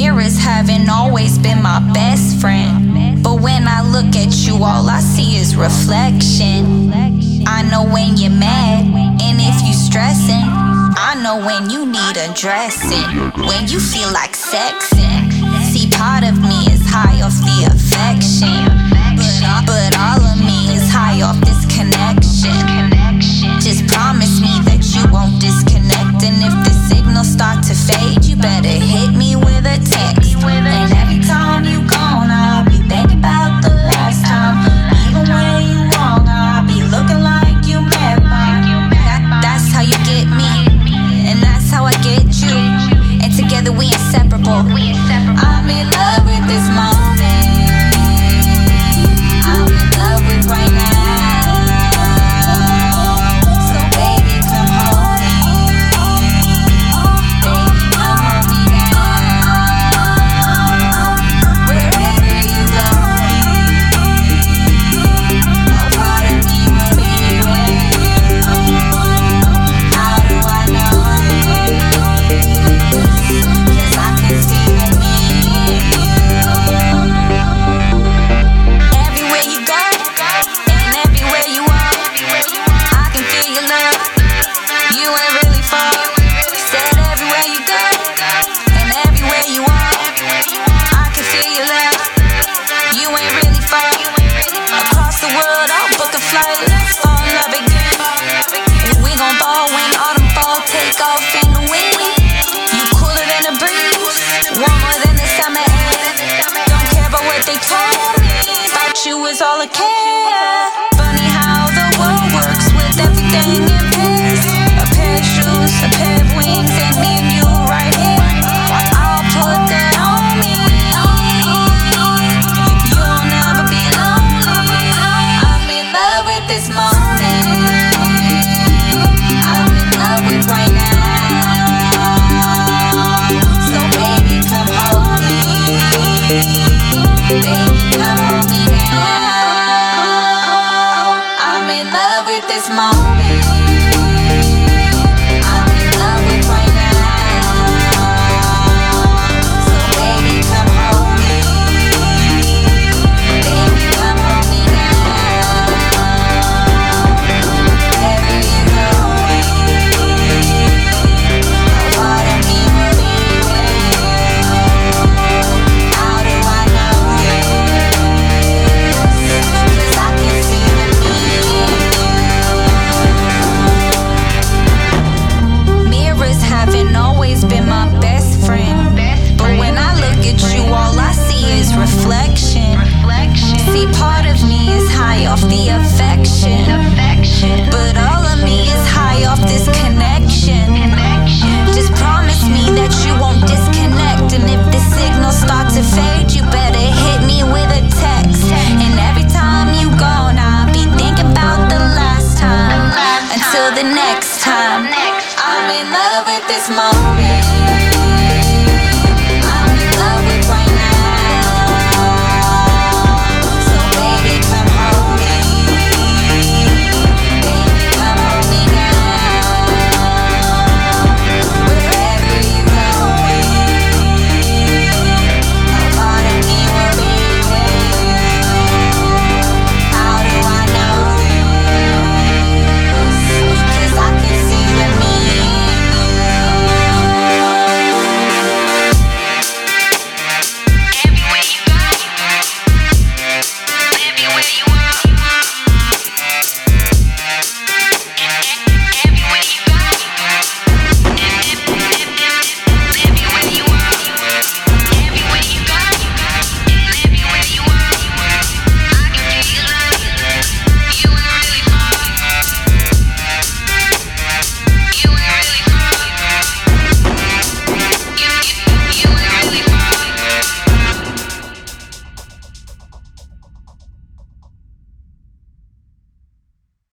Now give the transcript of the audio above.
Mirrors haven't always been my best friend, but when I look at you, all I see is reflection. I know when you're mad, and if you stressing, I know when you need undressing, when you feel like sexing. See, part of me is high off the affection, but all of me is high off this connection. Just promise me that you won't disconnect, and if the signals start to fade, you better hit me with a text. And every time you gone, I'll be thinking about the last time. Even when you wrong, I'll be looking like you mad fine. That's how you get me, and that's how I get you, and together we inseparable. I'm in love with this moment. I'm in love with right now. So baby, come hold me. Baby, come hold me now. Wherever you go, a part of me will be with you. How do I know this? 'Cause I can see the need in you. Everywhere you go, and everywhere you are, I can feel your love. You ain't really far. Said everywhere you go, and everywhere you are, I can feel your love. You ain't really far. Across the world, I'll book a flight. Let's fall in love again. We gon' ball when autumn fall, take off in the wind. You cooler than a breeze, warmer than the summer air. Don't care about what they told me, about you is all I care. Funny how the world works with everything in pairs. A pair of shoes, a pair of wings, and me and you right here. I'll put that on me. You'll never be lonely. I'm in love with this moment. I'm in love with right now. So baby, come hold me. Baby, come hold me now. I'm in love with this moment. I'm in love with right now. So baby, come hold me. Baby, come hold me now. Wherever you go, a part of me will be with you. How do I know this? 'Cause I can see the need in you. Mirrors haven't always been my best friend, but when I look at you, all I see is reflection. See, part